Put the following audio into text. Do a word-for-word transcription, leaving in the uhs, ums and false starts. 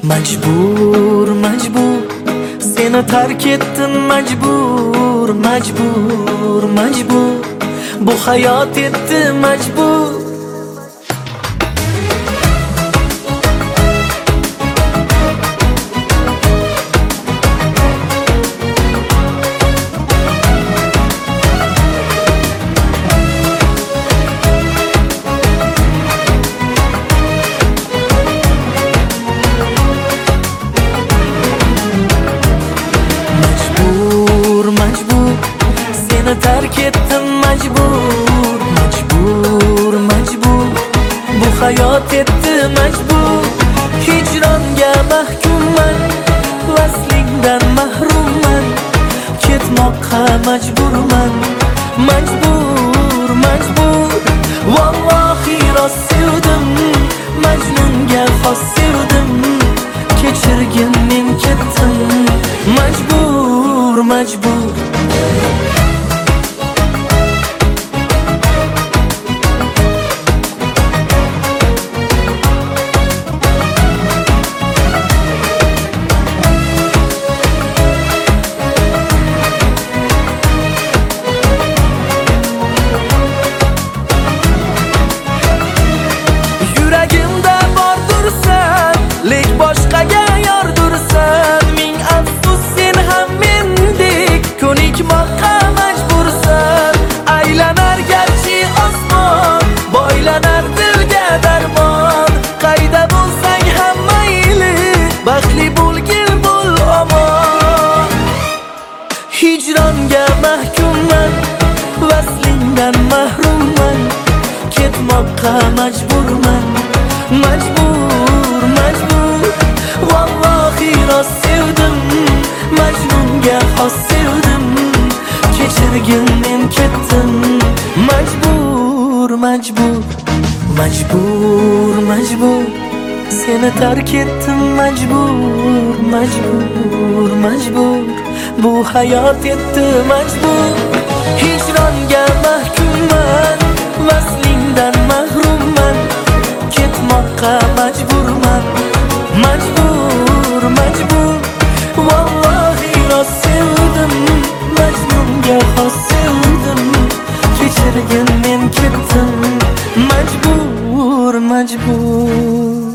Majbur, majbur seni tark etdim, majbur, majbur, majbur bu hayot etdi majbur. Seni terk ettim majbur, majbur, majbur bu hayot etdi majbur. Hicronga mahkumman, vaslingdan mahrumman, ketmoqqa majburman, majbur, majbur. Vallohi rost sevdim, Majnunga xos sevdim, kechirgin men ketdim, majbur, majbur. Yuragimda bordursan, lek boshqaga yordursan, ming afsus sen ham mendek ko'nikmoqqa majbursan. Aylanar garchi osmon, boylanar dilga darmon, qayda bo'lsang ham mayli, baxtli bo'lgil bo'l omon. Hijronga mahkumman, vaslingdan mahrumman, ketmoqqa majburman, majbur, majbur. Vallohi rost sevdim, Majnunga xos sevdim, kechirgin men ketdim, majbur, majbur, majbur, majbur seni tark etdim majbur, majbur, majbur bu hayot etdi majbur. Hijronga mahkumman, vaslingdan mahrumman, ketmoqqa majburman, majbur, majbur. Vallohi rost sevdim, Majnunga xos sevdim, kechirgin men ketdim, majbur, majbur.